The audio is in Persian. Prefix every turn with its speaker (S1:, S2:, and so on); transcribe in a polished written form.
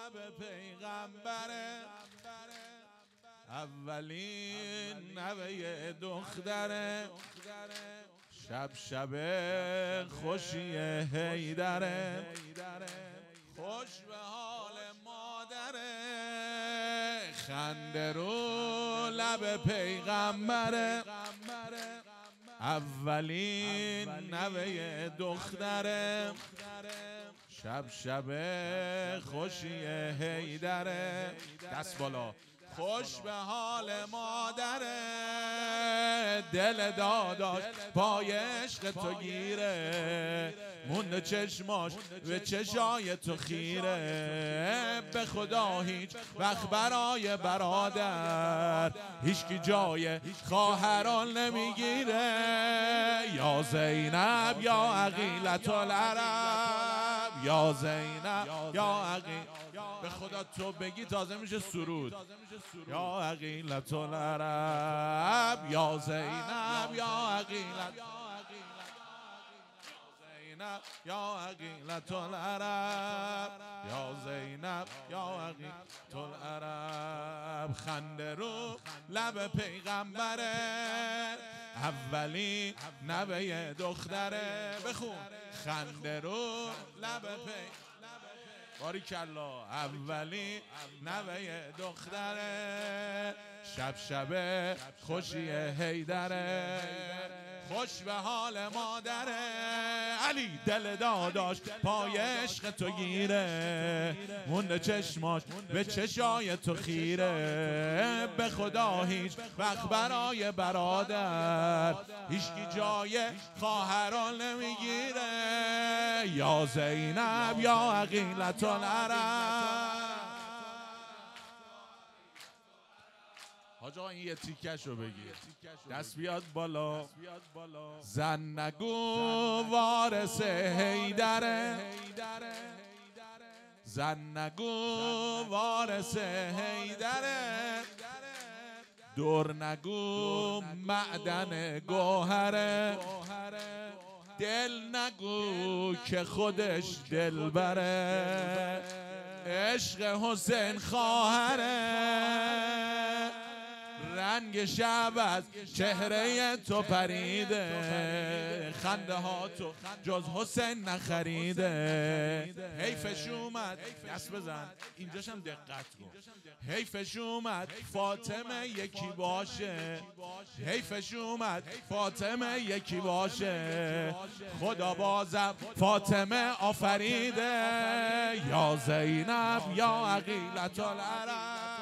S1: لب پیغمبره، اولین نوه دختره، شب شب خوشی حیدره، خوش به حال مادره، خنده رو لب پیغمبره، اولین نوه دختره، شب شب خوشی حیدره. دست بالا. خوش به حال مادره، دل داداش پای عشق تو گیره، مونده چشماش به چشای تو خیره، به خدا هیچ وقت برای برادر هیچکی جای خواهران نمیگیره. یا زینب یا عقیلة العرب، یا زینب یا عقیل، به خدا تو بگی تازه میشه سرود. یا عقیلة العرب، یا زینب یا عقیلة، یا عقیلة العرب، یا زینب یا عقیلة العرب. خنده رو لب پیغمبره، اولی نوه دختره. بخون. خنده رو لب پیغمبره، باریکلا. اولی نوه دختره، شب شب خوشی حیدره، خوش به حال مادره. علی دل داداش پای عشق تو گیره، مونده چشماش به چشای تو خیره، به خدا هیچ وقت برای برادر هیچکی جای خواهران نمیگیره. یا زینب یا عقیلة العرب. حاج آقا این یه تیکش رو بگیر. دست بیاد بالا. زن نگو وارث حیدره، زن نگو وارث حیدره، دور نگو معدن گوهره، دل نگو که خودش دل بره، عشق حسین خواهره، رنگ شب از چهره تو پریده، خنده ها تو جز حسین نخریده. حیفش اومد، دست بزن اینجاش هم دقت کن، حیفش اومد فاطمه یکی باشه، حیفش اومد فاطمه یکی باشه، خدا بازم فاطمه آفریده. یا زینب یا عقیلة العرب.